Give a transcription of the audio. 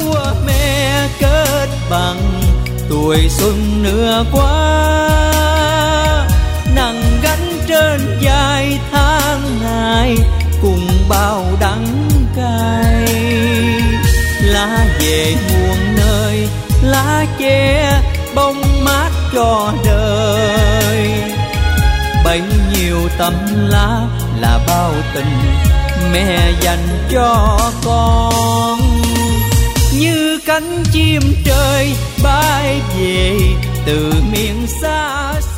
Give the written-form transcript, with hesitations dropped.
lúa mẹ kết bằng tuổi xuân nửa qua, nặng gánh trên vai tháng ngày cùng bao đắng cay. Lá về muôn nơi, lá che bóng mát cho đời, bấy nhiêu tấm lá là bao tình mẹ dành cho con. Như cánh chim trời bay về từ miền xa xôi.